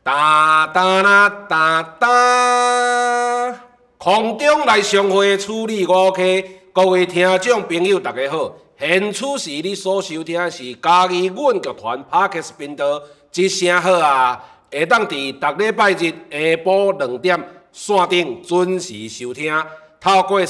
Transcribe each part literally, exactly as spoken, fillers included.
哒哒啦哒哒，空中来相会处理五 K， 各位听众朋友大家好，现此时你所收听的是嘉义阮剧团 Podcast 频道，一声好啊！会当伫逐礼拜日下晡两点线顶准时收听。透过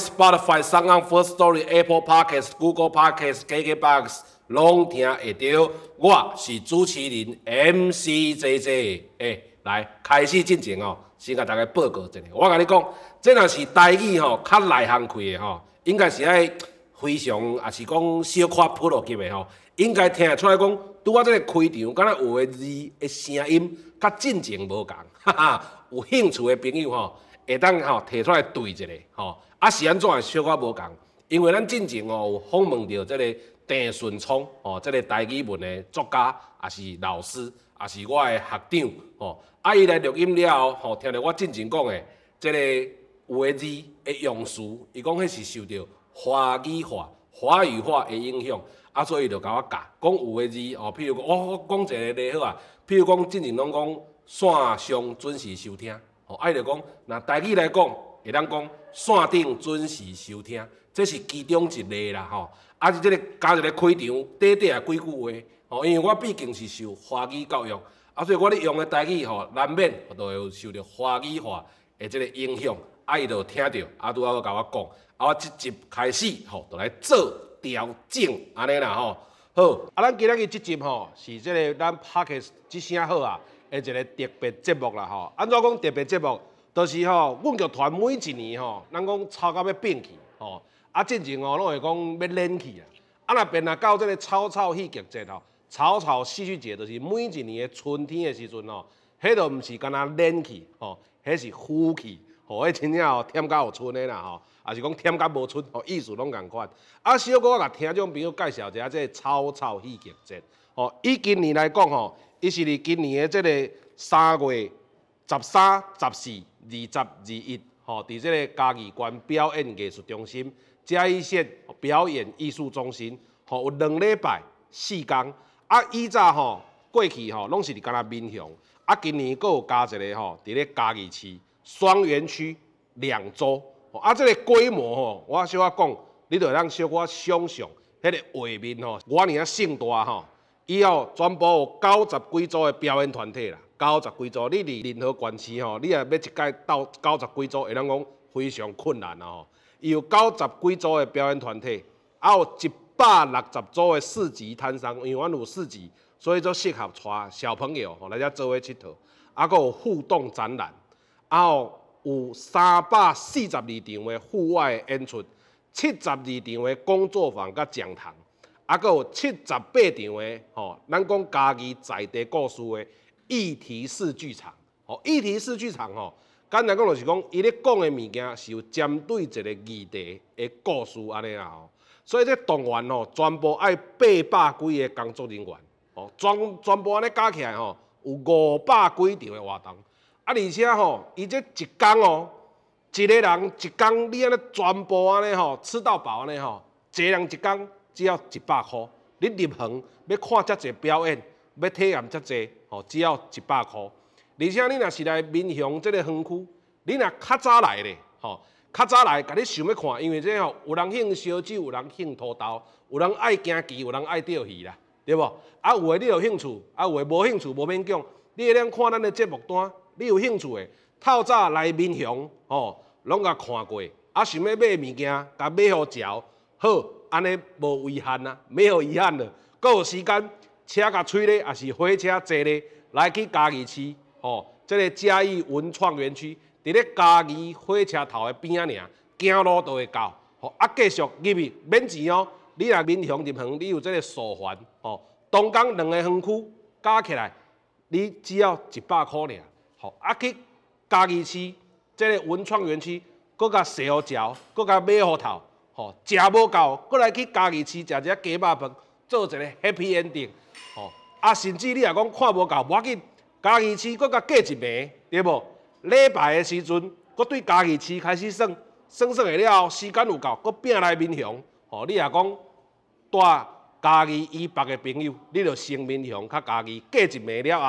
Spotify、SoundOn、Firstory、Apple Podcast、Google Podcast、K K Box 拢听会到。我是主持人 M C J J。诶，来开始进前哦，先甲大家报告一下。我甲你讲，这若是台语吼，较内行开的吼，应该是爱非常，也是讲小可普罗级的吼，应该听得出来讲，拄啊这个开场，敢若有的字的声音，甲进前无共，哈哈。有兴趣的朋友吼。会当吼摕出来对一下吼，啊是安怎的小可无共？因为咱进前哦有访问到这个郑顺聪哦，这个台语文的作家，也是老师，也是我的学长吼。啊，伊来录音了后，吼听到我进前讲的这个有的字的用词，伊讲迄是受到华语化、华语化的影响，啊，所以就甲我教讲有的字哦，譬如讲我我讲一个例好啊，譬如讲进前拢讲线上准时收听。哦，啊，伊就讲，若台语来讲，会当讲线顶准时收听，这是其中一例啦吼。啊，是即个加一个开场，短短啊几句话。吼，因为我毕竟是受华语教育，啊，所以我咧用的台语吼，难免都会有受到华语化的即个影响。啊，伊就听到，啊，拄仔佮我讲，啊，我即集开始吼，就来做调整，安尼啦吼。好，啊，咱今仔日即集吼，是即个咱 Podcast 一声好啊。的一个特别节目啦吼，安怎讲特别节目？就是吼，阮剧团每一年吼，咱讲操到要变去吼，啊，进前吼拢会讲要练去啦。啊，若变若到这个草草戏剧节吼，草草戏剧节就是每一年的春天的时阵吼，迄都毋是干那练去吼，迄是呼气吼，迄真正吼添甲有春的啦吼，也是讲添甲无春吼，意思拢共款。啊，小可我甲听众朋友介绍一下这个草草戏剧节吼，以今年来讲吼。伊是伫今年的即个三月十三、十四、二十、二一，吼，伫即个嘉义县表演艺术中心、嘉义县表演艺术中心，吼，有两礼拜四天。啊，以早吼过去吼，拢是伫干那民雄，啊，今年佫有加一个吼，伫咧嘉义市双园区两周。啊，即个规模吼，我小可讲，你着让小可想象，迄个画面吼，我尔啊盛大吼。以后全部有九十几组的表演团体啦，九十几组，你伫任何县市吼，你也要一届到九十几组，会当讲非常困难啦吼。伊有九十几组的表演团体，啊有一百六十组的市集摊商，因为阮有市集，所以就适合带小朋友吼来遮做伙佚佗。啊，佫有互动展览，啊后有三百四十二场的户外的演出，七十二场的工作坊甲讲堂。啊，佫有七十八场的吼，咱讲嘉义在地故事的议题式剧场。吼，议题式剧场吼，简单讲就是讲，伊咧讲的物件是有针对一个议题的故事安尼啦吼。所以这动员吼，全部爱八百几个工作人员，吼，全全部安尼加起来吼，有五百几场的活动。啊，而且吼，伊这一工哦，一个人一工你安尼全部安尼吼，吃到饱安尼吼，一个人一工。只要一百块，你入行要看遮济表演，要体验遮济，吼，只要一百块。而且你若是来民雄这个园区，你若较早来咧，吼，较早来，甲你想要看，因为这吼有人兴烧酒，有人兴土豆，有人爱行棋，有人爱钓鱼啦，对无？啊，有诶你有兴趣，啊有诶无兴趣，无免讲，你会当看咱诶节目单，你有兴趣诶，透早来民雄，吼，拢甲看过，啊，想要买物件，甲买好嚼，好。安尼无遗憾啊，没有遗憾了。阁有时间，车甲催咧，也是火车坐咧，来去嘉义市，吼，这个嘉义文创园区，伫咧嘉义火车头的边仔尔，行路就会到。吼，啊，继续入去免钱哦。你若民雄入园，你有这个手环，吼，东港两个园区加起来，你只要一百块尔。吼，啊去嘉义市这个文创园区，阁甲洗好嚼，阁甲买好头。吼，食无够，过来去嘉义市食一下鸡肉饭，做一个 happy ending。吼，啊，甚至你若讲看无够，无要紧，嘉义市搁甲过一暝，对无？礼拜的时阵，搁对嘉义市开始算，算算下了后，时间有够，搁拼来民雄。吼，你若讲带嘉义以北的朋友，你就先民雄较嘉义过一暝了后，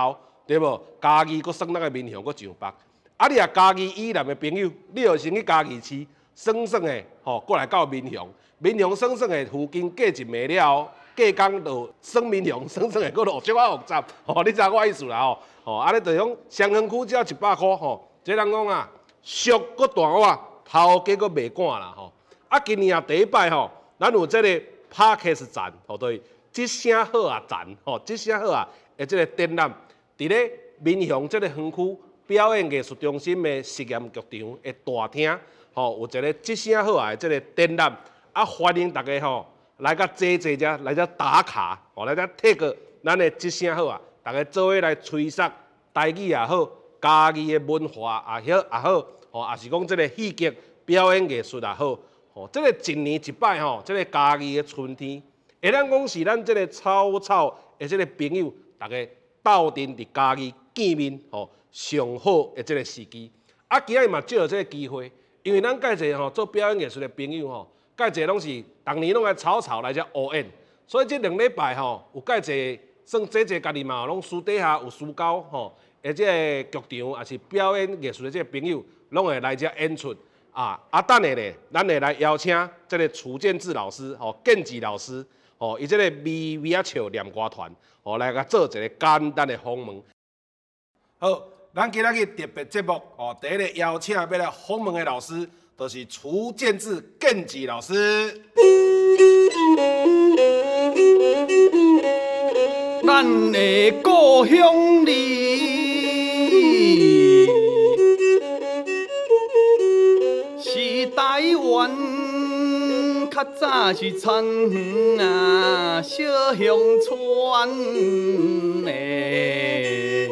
对无？嘉义搁算咱个民雄搁上北，啊你啊嘉义以南的朋友，你就先去嘉义市算算的，吼、过来到民雄，民雄算算的附近过一暝了后，过工就算民雄，算算的搁落足啊复杂，吼、你知影我意思啦吼？吼、啊，你就讲双园区只要一百箍吼，这人讲啊，俗搁大碗，头家搁袂赶啦吼。啊，今年啊第一摆吼，咱有这个 Podcast 站，吼，对，即声好啊站，吼，即声好啊的这个展览，伫咧民雄这个园区表演艺术中心的实验剧场的大厅，吼，有一个即声好啊的这个展览，啊，欢迎大家吼来甲坐坐遮，来遮打卡，吼，来遮摕个咱的即声好啊，大家做伙来吹哨，台语也好，家己的文化也好也好，吼，也是讲这个戏剧表演艺术也好。吼，这个一年一摆吼，这个家己的春天，会当讲是咱这个草草的这个朋友，大家斗阵伫家己见面，吼，上好的这个时机。啊，今日嘛借着这个机会，因为咱介济吼做表演艺术的朋友吼，介济拢是逐年拢来草草来遮学演，所以这两礼拜吼，有介济算这这家己嘛，拢私底下有私交吼，而且剧场也是表演艺术的这个朋友，拢会来遮演出。啊，啊，等下咧，咱会来邀请这个楚建志老师，吼、哦，建志老师，吼、哦，伊这个微微啊笑念歌团，吼、哦，来甲做一个简单的访问。好，咱今仔日特别节目，哦，第一个邀请要来访问的老师，就是楚建志建志老师。 咱的故乡里。台湾较早是田园啊，小乡村的，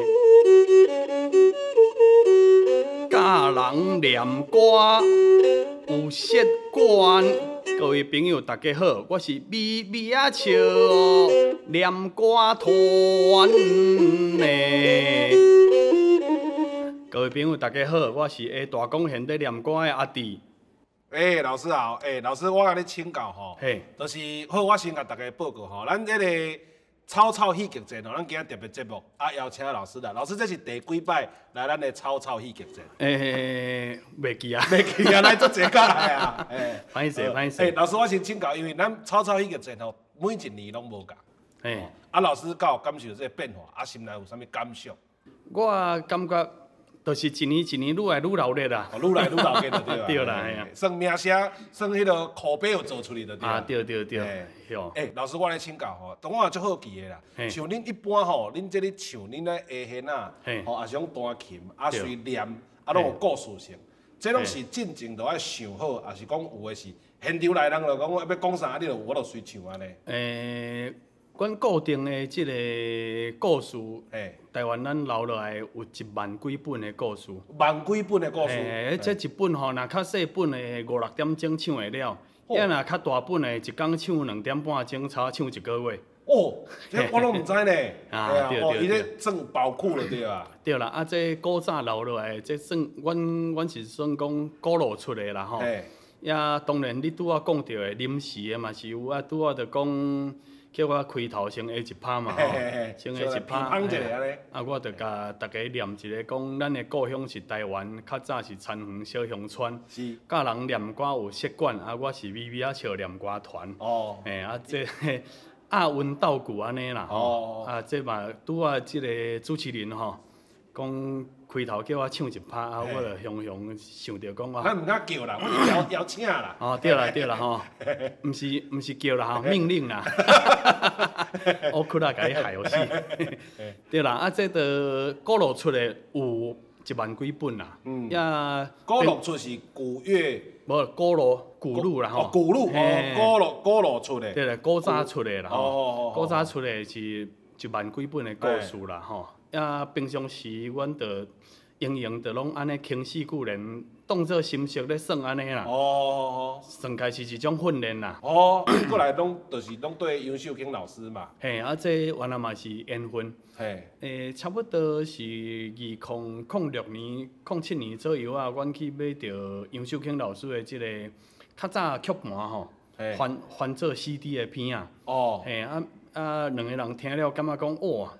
教人念歌有习惯。各位朋友，大家好，我是咪咪啊笑念歌团的。各位朋友，大家好，我是下大讲现在念歌的阿弟。 诶、欸，老师好，诶、欸，老师，我甲你请教吼， 嘿， 就是好，我先甲大家报告吼，咱迄个草草戏剧节吼，咱今日特别节目啊，邀请老师来，老师这是第几摆来咱的草草戏剧节？ 诶、欸，袂记啊， 袂记啊，来做这个来啊，诶， 歹势歹势。 诶，老师，我先请教，因为咱草草戏剧节吼，每一年拢无共， 嘿， 啊，老师敢有感受这个变化？啊，心内有啥物感想？ 我感觉。就是一年一年愈来愈热烈啦， 哦，愈来愈热烈就对啦。 对啦，系啊。 算名声，算迄个口碑有做出来就对啦。 啊，对对对，吼。 诶，老师，我来请教吼，当我也足好奇的啦。像恁一般吼，恁这咧唱恁咧下弦啊，吼，也是用弹琴，啊随念，啊拢有故事性。这拢是进前就爱想好，也是讲有诶是现场来人就讲要讲啥，你就我就随唱安尼。 诶。阮固定的即个故事，台湾咱留落来有一万几本的故事。 万几本的故事。 诶，这一本吼，若较细本的五六点钟唱会了，要若较大本的，一工唱两点半钟，差唱一个月。 哦，这我拢毋知呢。 啊，对对伊咧算包库了对啊。 对啦，啊，这古早留落来，这算阮阮是算讲古老出的啦吼。也当然，你拄仔讲到的临时的嘛是有啊，拄仔就讲。叫我开头先下一拍嘛吼，先下一拍，啊，我就甲大家念一个讲，咱的故乡是台湾，较早是田园小乡村，教人念歌有习惯，啊，我是微微啊笑念歌团，嘿，啊，这阿温斗鼓安尼啦，吼，啊，这嘛拄仔即个主持人吼，讲开头叫我唱一拍，啊，我就雄雄想着讲啊， 咱毋敢叫啦，我是邀邀请啦。 哦，对啦对啦吼，毋是毋是叫啦吼，命令啦。我哭啦，甲你害死。对啦，啊，这个古录出的有一万几本啦。嗯。呀， 古录出是古乐， 无古录古录啦吼。 哦，古录哦，古录古录出的。 对啦，古早出的啦吼。哦古早出的是一万几本的故事啦吼。呀，平常时阮着用用着拢安尼轻视故人，当做心息咧算安尼啦。哦。算开是一种训练啦。 哦，过来拢就是拢对杨秀卿老师嘛。 嘿，啊，这原来嘛是缘分。嘿。诶，差不多是二零零六年、零七年左右啊，阮去买着杨秀卿老师的即个较早曲盘吼，翻翻做 C D 的片啊。哦。嘿，啊啊，两个人听了感觉讲哇。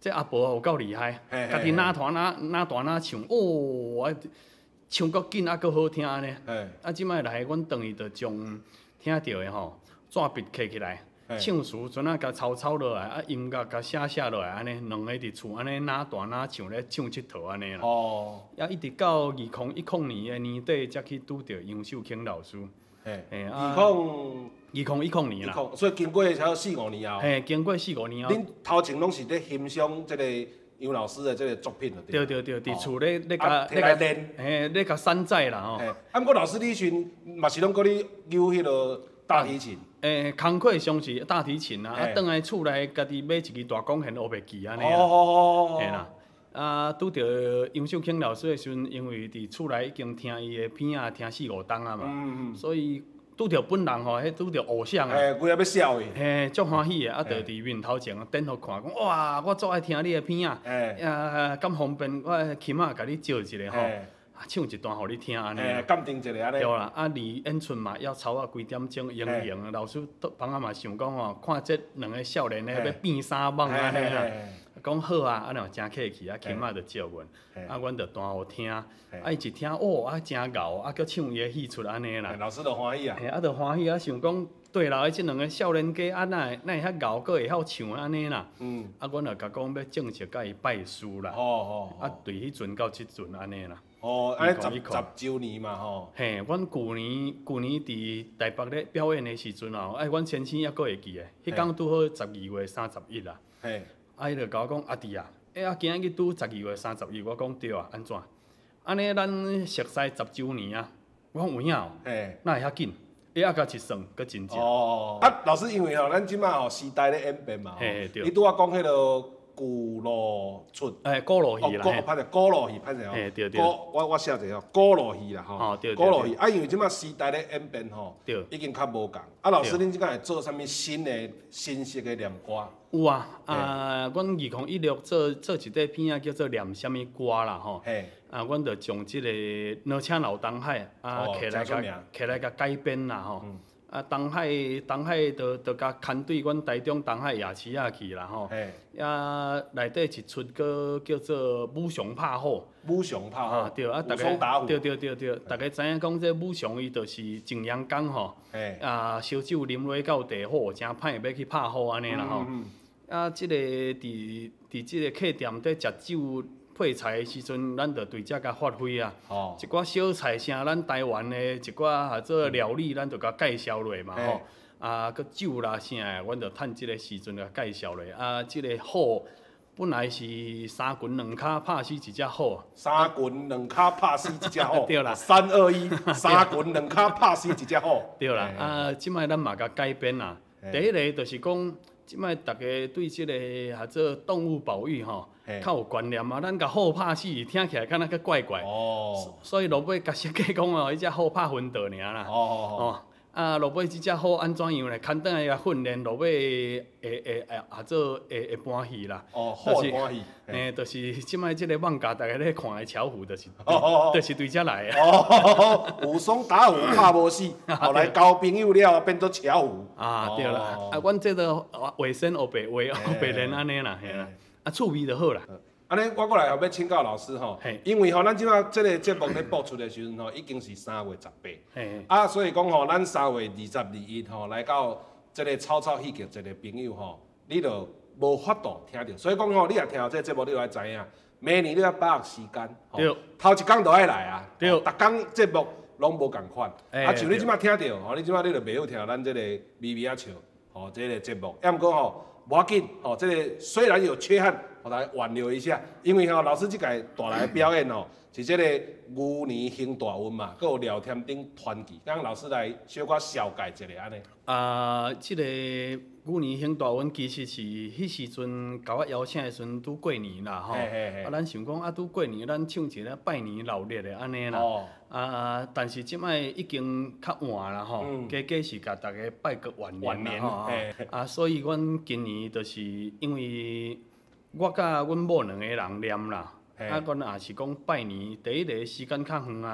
这阿婆有够厉害，家己哪团哪哪大哪唱，哦，唱够紧啊，够好听安尼。啊，即摆来，阮等于着将听到的吼纸笔摕起来，唱词阵啊，甲抄抄落来，啊音乐甲写写落来，安尼两个伫厝安尼哪弹哪唱咧唱佚佗安尼啦。哦。啊，一直到二零一零年的年底，才去拄着杨秀卿老师。 嘿，二零。 二零一零年啦， 所以经过差不多四五年后， 嘿，经过四五年后， 恁头前拢是咧欣赏即个杨老师的即个作品了， 对对对，伫厝咧咧甲咧甲练， 嘿，咧甲山寨啦吼。 啊，毋过老师你阵嘛是拢搁咧扭迄落大提琴。 诶，工课上是大提琴啊，啊，倒来厝内家己买一支大钢琴学袂记安尼啦。 哦。 嘿啦，啊，拄着杨秀卿老师的时阵，因为伫厝内已经听伊的片啊，听四五档啊嘛，所以。拄着本人吼，迄拄着偶像啊， 嘿，规个要笑伊， 嘿，足欢喜的，啊，着伫面头前等互看，讲哇，我足爱听你的片啊，啊，咁方便，我起码甲你招一个吼，唱一段互你听安尼， 鉴定一下安尼。 对啦，啊，离演出嘛要超啊几点钟，用用，老师帮啊嘛想讲吼，看这两个少年咧要变三梦安尼啦。讲好啊，啊，若真客气啊，起码着招阮，啊，阮着弹互听，啊，伊一听哦，啊，真牛，啊，佮唱伊个戏出安尼啦。 老师着欢喜啊。 嘿，啊，着欢喜啊，想讲对啦，即两个少年家啊，哪会哪会遐牛，佮会晓唱安尼啦。嗯。啊，阮着甲讲要正式甲伊拜师啦。哦哦。啊，对迄阵到即阵安尼啦。 哦，安尼十十周年嘛吼。 嘿，阮旧年旧年伫台北咧表演的时阵哦，哎，阮先生抑佫会记诶，迄天拄好十二月三十一啦。嘿。啊，伊就甲我讲阿弟啊，哎啊，今仔日拄十二月三十一，我讲对啊，安怎？安尼咱熟悉十周年啊，我讲有影哦，哪会遐紧？伊啊，甲一算，佫真正。哦。 啊，老师，因为吼，咱即摆吼时代咧演变嘛，嘿对。你拄仔讲迄落古路出， 哎，古路戏啦， 哦，歹势，古路戏，歹势哦。对对。 我我写者吼，古路戏啦吼。 哦对对。 古路戏，啊，因为即摆时代咧演变吼，已经较无共。啊，老师，恁即摆会做啥物新的新式的念歌？ 有啊，啊，阮二零一六做做一块片啊，叫做念啥物歌啦吼。嘿。啊，阮着将即个《两请老东海》啊，起来甲起来甲改编啦吼。啊，东海东海着着甲牵对阮台中东海夜市啊去啦吼。嘿。啊，内底一出个叫做《武松拍虎》。 武松拍虎。 对啊，大家对对对对，大家知影讲这武松伊就是景阳冈吼。嘿。啊，烧酒啉落到地火，真歹要去拍虎安尼啦吼。啊，即个伫伫即个客店伫食酒配菜的时阵，咱着对遮甲发挥啊。哦。一寡小菜啥，咱台湾的一寡或者料理，咱着甲介绍落嘛吼。啊，佮酒啦啥的，阮着趁即个时阵甲介绍落。啊，即个虎本来是三拳两骹拍死一只虎。 三拳两骹拍死一只虎。 对啦。 三二一，三拳两骹拍死一只虎。 对啦。啊，即摆咱嘛甲改编啦。第一个就是讲。即摆大家对即个或者动物保育吼，较有观念啊。咱甲虎拍死，听起来敢若较怪怪。哦。所以落尾甲设计讲哦，迄只虎拍昏倒尔啦。哦哦哦。啊，落尾即只虎安怎样咧？牵倒来甲训练，落尾会会会或者会会欢喜啦。 哦，虎会欢喜。 嘿，就是即摆即个放假，大家咧看的巧虎，就是就是对遮来的。 哦，武松打虎拍无死，后来交朋友了变做巧虎。 啊，对啦。啊，阮这个画生学白画学白练安尼啦，嘿啦。啊，趣味就好啦。 安尼，我过来后要请教老师吼，因为吼，咱即摆即个节目咧播出的时阵吼，已经是三月十八，啊，所以讲吼，咱三月二十二日吼来到即个草草戏剧一个朋友吼，你就无法度听到，所以讲吼，你若听到这个节目，你就要知影，明年你要把握时间， 对， 头一工就爱来啊，对，逐工节目拢无共款，啊，像你即摆听到吼，你即摆你就袂晓听咱即个咪咪啊笑，吼，即个节目，要毋过吼。无要紧，吼，这个虽然有缺憾，我来挽留一下，因为吼老师即届带来的表演吼，是这个牛年行大运嘛，佮有廖添丁传奇，让老师来小可小解一下安尼。 啊，即个牛年行大运其实是迄时阵甲我邀请的时阵拄过年啦，吼，啊，咱想讲啊，拄过年，咱唱一个拜年老烈的安尼啦。哦。啊，但是即摆已经较晚啦吼，加加是甲大家拜个晚年吼，啊，所以阮今年就是因为我甲阮某两个人念啦，啊，阮也是讲拜年第一个时间较远啊，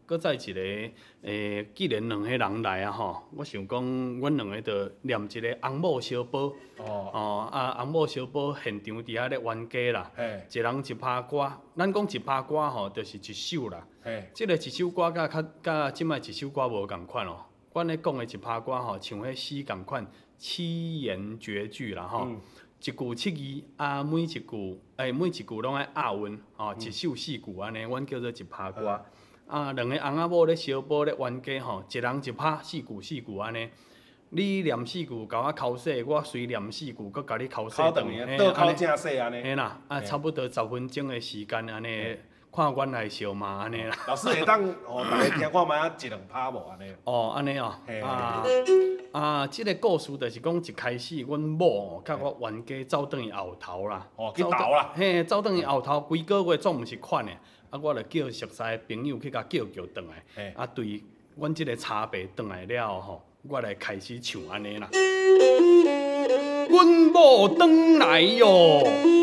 搁再一个，诶，既然两个人来啊吼，我想讲，阮两个着念一个翁某小宝。哦。哦啊，翁某小宝现场伫遐咧冤家啦。嘿。一人一拍歌，咱讲一拍歌吼，就是一首啦。嘿。即个一首歌甲较甲即摆一首歌无共款哦。阮咧讲的一拍歌吼，像迄诗共款，七言绝句啦吼。嗯。一句七字，啊，每一句，诶，每一句拢爱押韵，吼，一首四句安尼，阮叫做一拍歌。啊，两个翁仔某咧小宝咧冤家吼，一人一拍四句四句安尼。你念四句，甲我口说，我随念四句，搁甲你口说。 口等于倒口正说安尼。 嘿啦，啊，差不多十分钟的时间安尼，看阮来笑嘛安尼啦。 老师会当哦，大家听看卖啊，一两拍无安尼。 哦，安尼哦。啊。啊，即个故事就是讲一开始，阮某哦，甲我冤家走转去后头啦。 哦，去斗啦。 嘿，走转去后头，规个月总毋是款的，啊，我就叫熟识的朋友去甲叫叫转来。啊，对，阮即个差别转来了吼，我来开始唱安尼啦。阮某转来哟，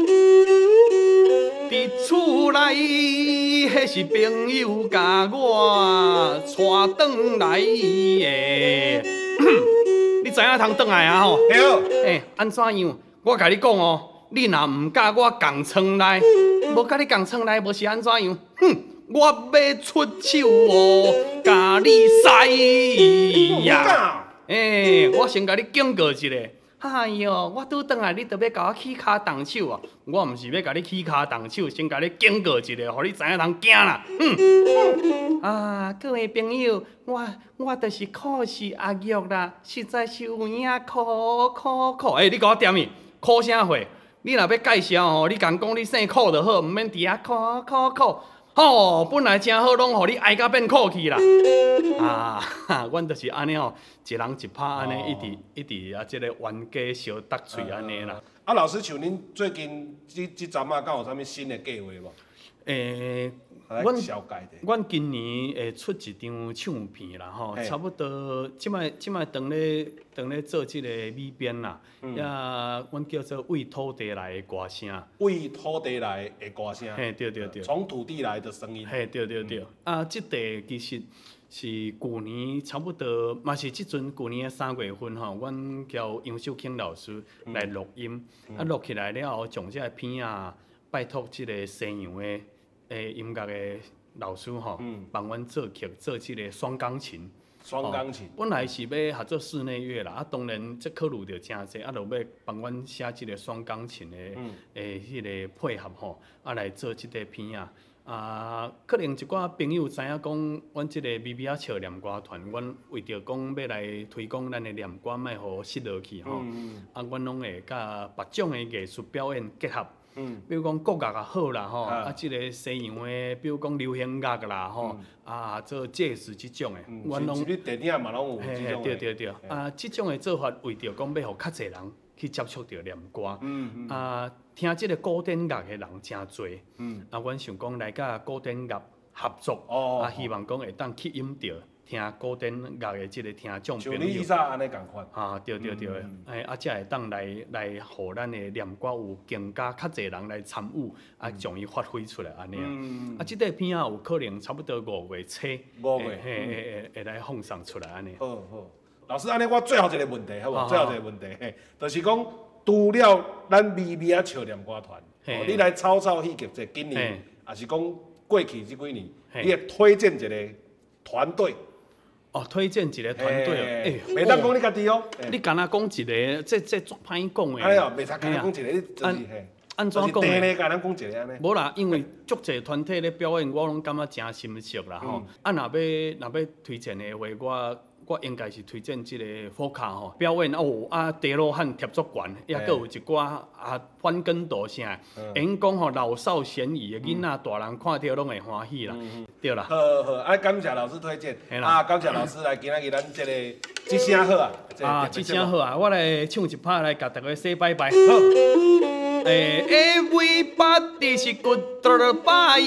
伫厝内，迄是朋友甲我带转来的。你知影通转来啊吼？ 对。 诶，安怎样？我甲你讲哦，你若毋甲我共床来，无甲你共床来，无是安怎样？哼，我要出手哦，甲你使呀！诶，我先甲你警告一下。哎哟，我拄转来，你着要甲我起骹动手啊！我毋是要甲你起骹动手，先甲你警告一下，互你知影通惊啦。嗯。啊，各位朋友，我我就是考试阿玉啦，实在是有影苦苦苦。诶、欸，你甲我点伊，苦啥货？你若要介绍吼，你共讲你姓苦就好，毋免伫遐苦苦苦。吼、哦，本来真好，拢互你爱甲变苦去啦。啊，阮就是安尼吼，一人一拍安尼，哦、一直一直啊，即、这个冤家相搭嘴安尼啦。 啊，老师像恁最近即即阵啊，敢有啥物新的计划无？ 诶、欸，阮阮今年会出一张唱片啦，吼，差不多即摆即摆当咧当咧做即个美编啦，也、嗯、阮叫做为土地来的歌声。 为土地来的歌声。 嘿，对对对。 从土地来的声音。 嘿，对对对。嗯、啊，即地其实是旧年差不多，嘛是即阵旧年的三月份吼，阮叫杨秀卿老师来录音，嗯、啊录起来了后，将即个片啊拜托即个西洋的。诶，音乐的老师吼，帮阮做曲，做即个双钢琴。 双钢琴。 本来是要合作室内乐啦，啊，当然这考虑着诚济，啊，就要帮阮写即个双钢琴的诶，迄个配合吼，啊来做即个片啊。啊，可能一寡朋友知影讲，阮即个 B B 啊笑念歌团，阮为着讲要来推广咱的念歌，莫互失落去吼。啊，阮拢会甲别种的艺术表演结合。嗯，比如讲国乐也好啦，吼，啊，即个西洋的，比如讲流行乐啦，吼，啊，做爵士即种的， 阮拢，你电影嘛拢有即种对对对，啊，即种的做法为着讲要互较侪人去接触到念歌，嗯啊，听即个古典乐的人真侪，嗯，啊，阮想讲来甲古典乐合作，哦，啊，希望讲会当吸引到。听古典乐的即个听众朋友， 像你以前安尼共款。 啊，对对对，哎、嗯，啊，才会当来来，互咱的念歌有更加较侪人来参与，啊，将伊发挥出来安尼啊。啊，即个片啊，有可能差不多五月初， 五月， 会会会来放送出来安尼。 好好，老师，安尼我最后一个问题，好无？最后一个问题，嘿，就是讲，除了咱咪咪啊笑念歌团，哦，你来草草戏剧节，今年，也是讲过去即几年，你会推荐一个团队。 哦，推荐一个团队哦， 诶，袂当讲你家己哦， 你敢若讲一个，这这足歹讲诶。 哎呀，袂使敢若讲一个，你就是嘿， 安怎讲咧？ 敢若讲一个安尼。 无啦，因为足侪团体咧表演，我拢感觉真心熟啦吼。啊，若要若要推荐的话，我我应该是推荐即个福卡吼表演哦，啊，地罗汉贴足悬，也佫有一寡啊翻跟大声，因讲吼老少咸宜的囡仔大人看着拢会欢喜啦，对啦。 好好，啊，感谢老师推荐，啊，感谢老师来今仔日咱即个即声好啊， 啊，即声好啊，我来唱一拍来甲大家说拜拜。好，诶 ，Everybody 是 goodbye。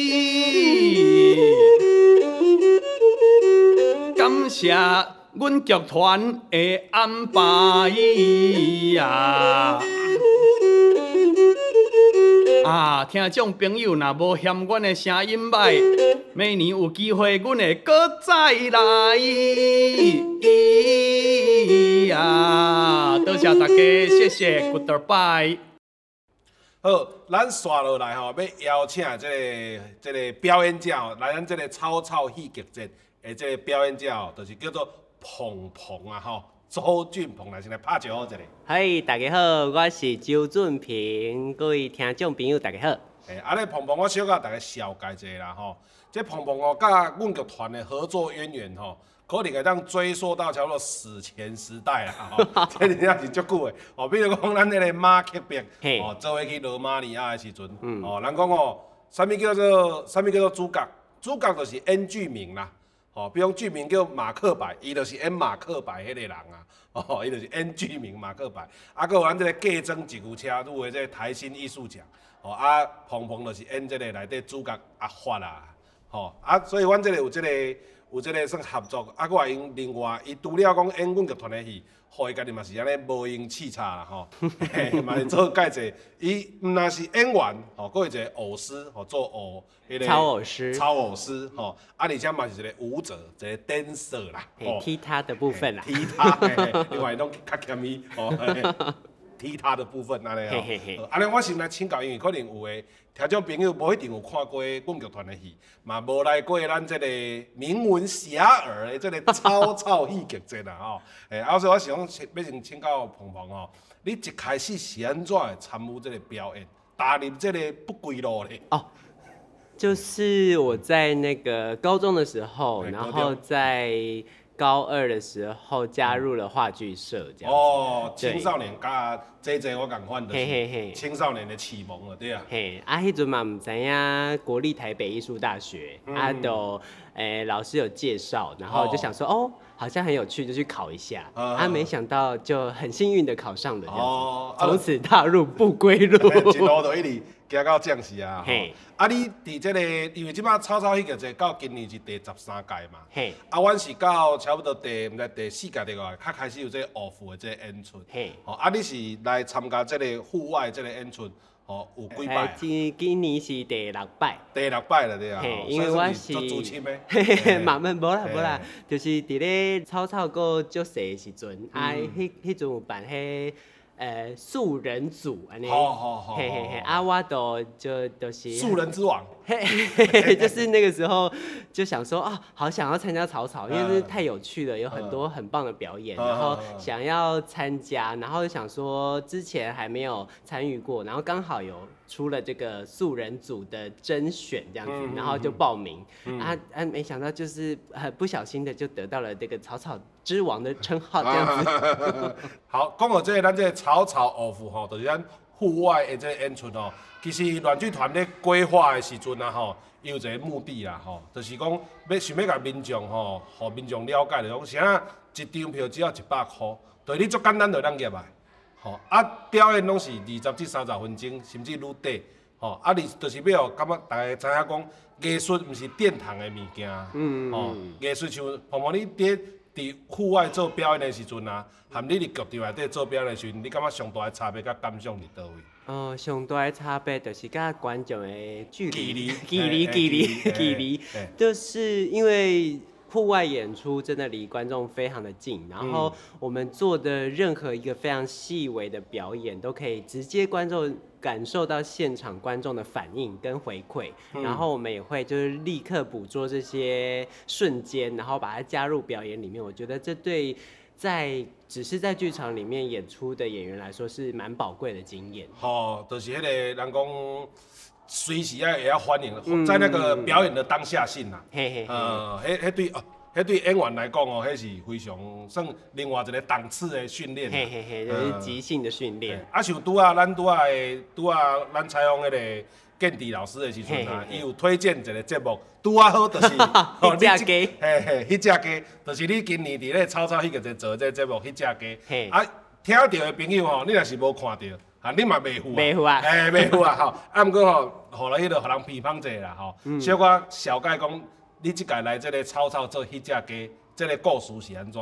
感谢阮剧团的安排呀， 啊，听众朋友，若无嫌阮的声音歹，明年有机会，阮会搁再来。啊，多谢大家，谢谢 ，Goodbye。 好，咱刷落来吼，要邀请这个这个表演者吼，来咱这个草草戏剧节的这个表演者吼，就是叫做鹏鹏啊吼，周俊鹏来先来拍招呼一下。 嗨，大家好，我是周俊平，各位听众朋友大家好。 诶，安尼鹏鹏，我小甲大家绍介一下啦吼。这鹏鹏哦，甲阮剧团的合作渊源吼。可能会当追溯到差不多史前时代啦，吼，这真正是足久的。哦，比如讲咱迄个马克笔，哦，做伙去罗马尼亚的时阵，嗯、哦，人讲哦，啥物叫做啥物叫做主角？主角就是演剧名啦，哦，比如剧名叫马克白，伊就是演马克白迄个人啊，哦，伊就是演剧名马克白。啊，搁有咱这个计争一句车入围这个台新艺术奖，哦，啊，鹏鹏就是演这个内底主角阿发啦，吼、哦，啊，所以阮这个有这个。有即个算合作，啊，我因另外，伊除了讲演阮剧团的戏，互伊家己嘛是安尼无用叱咤啦吼，嘛是做介济。伊毋若是演员，吼，佫有一个偶师，吼做偶迄个超偶师， 超偶师，吼，啊，而且嘛是一个舞者，一个 dancer 啦， 哦，踢踏的部分啦， 踢踏，另外拢较欠伊，哦。踢踏的部分安尼哦，安尼我先来请教，因为可能有诶听众朋友无一定有看过阮剧团的戏，嘛无来过咱这个名闻遐迩的这个草草戏剧节啦吼。诶，啊，所以我想要先请教鹏鹏吼，你一开始是安怎会参与这个表演，踏入这个不归路咧？ 哦，就是我在那个高中的时候，然后在。高二的时候加入了话剧社，这样子。哦， 青少年甲这这我共款的是青少年的启蒙了，对啊。 嘿，啊，迄阵嘛唔知影国立台北艺术大学，嗯、啊都诶、欸、老师有介绍，然后就想说 哦, 哦，好像很有趣，就去考一下。啊, 啊，没想到就很幸运的考上了，这样子。哦，从此踏入不归路。 一路就一直行到这样时啊。嘿，啊，你伫这个，因为即摆草草戏剧节到今年是第十三届嘛。嘿，啊，阮是到差不多第毋知第四届第五届，较开始有这个学府的这个演出。嘿，哦，啊，你是来参加这个户外这个演出，哦，有几摆？ 今今年是第六摆。 第六摆了，对啊。 嘿，因为我是做主持的。 嘿嘿，慢慢无啦无啦，就是伫咧草草个足细的时阵，啊，迄迄阵有办迄。呃，素人组安尼，嘿嘿嘿，啊，我都就都是素人之王， 嘿嘿嘿，就是那个时候就想说啊，好想要参加草草，因为这太有趣了，有很多很棒的表演，然后想要参加，然后想说之前还没有参与过，然后刚好有出了这个素人组的甄选这样子，然后就报名，啊啊，没想到就是很不小心的就得到了这个草草之王的称号这样子。 好，讲到这个，咱这个草草学府吼，就是咱户外的这个演出吼。其实软剧团咧规划的时阵啊吼，伊有一个目的啦吼，就是讲要想要甲民众吼，互民众了解，就讲啥一张票只要一百块，对你足简单就当入来。吼啊，表演拢是二十至三十分钟，甚至愈短。吼啊，你就是要感觉大家知影讲，艺术毋是殿堂的物件。嗯吼，艺术像碰碰你伫伫户外做表演的时阵啊，含你伫剧场内底做表演的时阵，你感觉上大的差别甲感想伫倒位？ 哦，上大的差别就是甲观众的距离、距离、距离、距离，就是因为户外演出真的离观众非常的近，然后我们做的任何一个非常细微的表演，都可以直接观众感受到现场观众的反应跟回馈，嗯、然后我们也会就是立刻捕捉这些瞬间，然后把它加入表演里面。我觉得这对在只是在剧场里面演出的演员来说是蛮宝贵的经验。 哦，就是迄个人讲。随时要也要欢迎，嗯、在那个表演的当下性啦。嘿嘿呃，迄迄对哦，迄对演员来讲哦，迄是非常算另外一个档次的训练。 嘿嘿嘿，就是即兴的训练。 啊，像拄啊，咱拄啊的拄啊，咱采访迄个建迪老师的时阵啊，伊有推荐一个节目，拄啊好，就是迄只鸡。 嘿嘿，迄只鸡，就是你今年伫咧草草迄个做这节目，迄只鸡。啊，听到的朋友吼，你若是无看到。啊，你嘛袂赴啊？ 袂赴啊！ 哎，袂赴啊！吼，啊，毋过吼，互来迄个互人批判者啦，吼，嗯、小可小解讲，你即届来这个草草做迄只鸡，这个故事是安怎？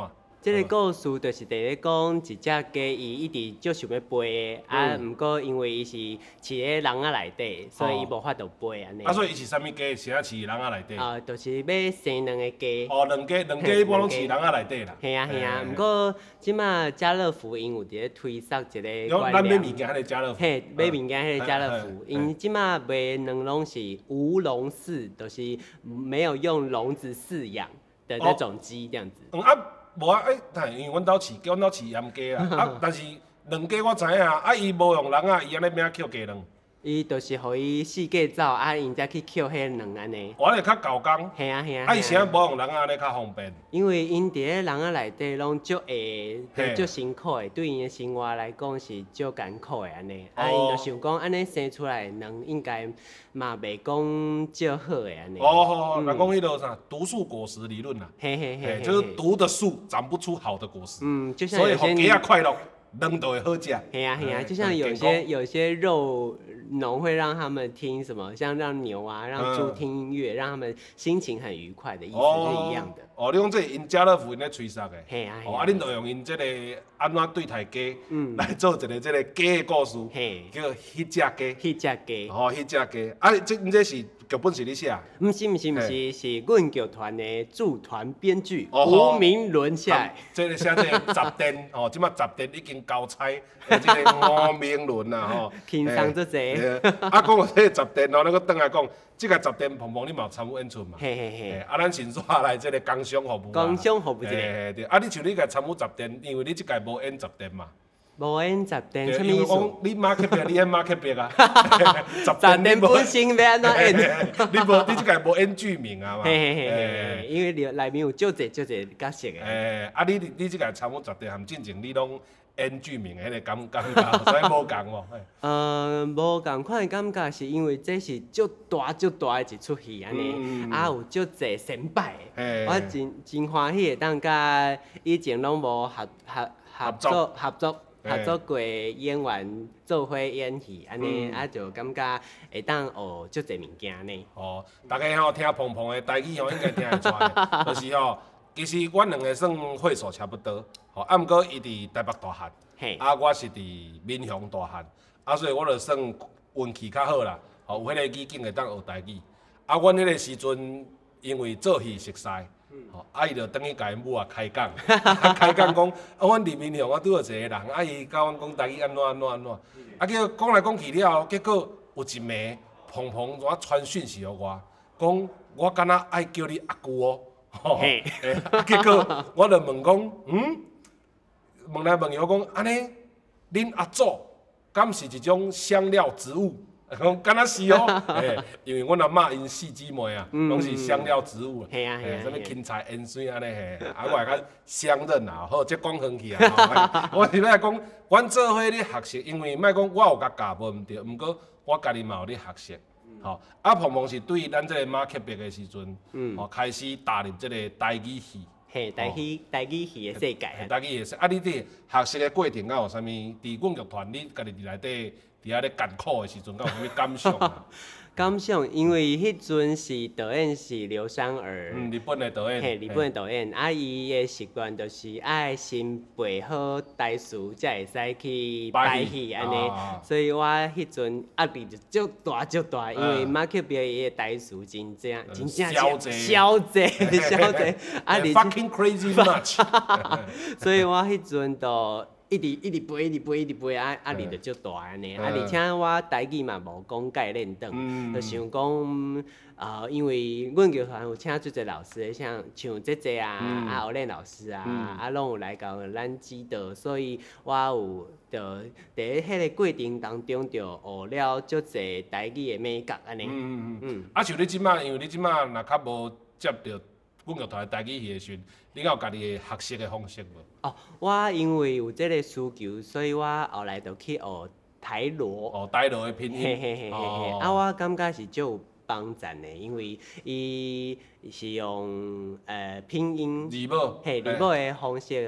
这个故事就是伫咧讲一只鸡，伊一直就想要飞的，啊，毋过因为伊是饲咧笼仔内底，所以伊无法度飞安尼。 啊，所以伊是啥物鸡？是啊，饲笼仔内底。 啊，就是要生两个鸡。 哦，两鸡，两鸡一般拢饲笼仔内底啦。 系啊系啊，毋过即马家乐福因有伫咧推销一个观咱买念。 物件迄个家乐福。 嘿，买物件迄个家乐福，因即马卖两拢是无笼饲，就是没有用笼子饲养的那种鸡这样子。 嗯啊。无啊，诶，但因为阮兜饲，阮兜饲盐鸡啦，啊，但是卵鸡我知影，啊，伊无用笼啊，伊安尼变啊捡鸡卵。 伊就是互伊四界走，啊，因才去捡迄卵安尼。 我咧较搞工。 系啊系啊。 啊，伊啥无用笼啊，安尼较方便。 因为因伫咧笼仔内底拢足下，足辛苦的，对因的生活来讲是足艰苦的安尼。啊，因就想讲安尼生出来卵应该嘛袂讲足好的安尼。 哦，好好，人讲迄个啥毒树果实理论啦。 嘿嘿嘿。 就是毒的树长不出好的果实。 嗯，就像所以有些。 互鸡啊快乐。扔都会好食。 嘿呀嘿呀，就像有些有些肉农会让他们听什么，像让牛啊、让猪听音乐，让他们心情很愉快的意思是一样的。 哦，你讲这因家乐福因咧吹杀的。 嘿啊嘿啊。哦，啊，恁就用因这个安怎对待鸡，来做一个这个鸡的故事，叫迄只鸡。 迄只鸡。 哦，迄只鸡。啊，这你这是剧本是你写？ 唔是唔是唔是，是阮剧团的驻团编剧吴明伦写。 这个写这个十殿，哦，即马十殿已经交差，这个吴明伦啦，吼。 轻松足济。 啊，讲到这个十殿哦，咱搁倒来讲，这个十殿鹏鹏你嘛有参与演出嘛？ 嘿嘿嘿。 啊，咱先煞来这个工商服务。 工商服务一个。 嘿对，啊，你像你个参与十殿，因为你即届无演十殿嘛。 无演十殿，什么意思？ 因为讲你马克别，你演马克别啊。 十殿本身要安怎演？ 你无，你即届无演剧名啊嘛。 嘿嘿嘿嘿，因为内面有足侪足侪角色的。 诶，啊，你你即届参与十殿，含进前你拢演剧名的迄个感感觉，所以无共无。 呃，无共款的感觉，是因为这是足大足大的一出戏安尼，啊有足侪先摆的，我真真欢喜会当甲以前拢无合合合作合作。合作过演员做伙演戏，安尼啊就感觉会当学足侪物件呢。 哦，大家吼听鹏鹏的台语吼，应该听会出来，就是吼，其实阮两个算岁数差不多，吼，啊毋过伊伫台北大汉，啊我是伫闽乡大汉，啊所以我就算运气较好啦，吼有迄个语境会当学台语，啊阮迄个时阵因为做戏熟悉。吼，啊，伊就等于甲因母啊开讲，开讲讲，啊，阮伫闽乡，我拄着一个人，啊，伊甲阮讲台语安怎安怎安怎，啊，结果讲来讲去了，结果有一暝，鹏鹏怎传讯息互我，讲我敢若爱叫你阿舅哦，吼，啊，结果我就问讲，嗯，问来问去，我讲安尼，恁阿祖敢是一种香料植物？讲敢若是哦，诶，因为阮阿嬷因四姊妹啊，拢是香料植物， 嘿啊嘿啊， 什物芹菜、芫荽安尼嘿，啊我来较相认啊，好，即讲远去啊，我是要讲，阮做伙咧学习，因为莫讲我有甲教无毋对，毋过我家己嘛有咧学习，吼，啊鹏鹏是对咱即个马克白的时阵，吼开始踏入即个台语戏。 嘿，台语台语戏的世界啊！ 台语的世，啊，你伫学习的过程，敢有啥物？伫阮剧团，你家己伫内底，伫遐咧艰苦的时阵，敢有啥物感想？ 感想，因为迄阵是导演是刘珊儿， 嗯，日本的导演， 嘿，日本的导演，啊，伊的习惯就是爱先背好台词，才会使去拍戏安尼。所以我迄阵压力就足大足大，因为马克白伊的台词真正真正超济， 超济，超济， 啊，你 fucking crazy much。 所以我迄阵就。一直一直背，一直背，一直背，啊啊，力就足大安尼。啊，而且我台语嘛无讲概念长，就想讲，呃，因为阮剧团有请足侪老师，像像姐姐啊、啊欧练老师啊，啊拢有来教咱指导，所以我有就伫咧迄个过程当中，就学了足侪台语的美感安尼。嗯嗯嗯。啊，像你即马，因为你即马若较无接着阮剧团的台语戏的时阵，你有家己的学习的方式无？ 哦，我因为有这个需求，所以我后来就去学台罗。 哦，台罗的拼音。 嘿嘿嘿嘿嘿。啊，我感觉是足有帮助的，因为伊是用呃拼音。 字母。 嘿，字母的方式，互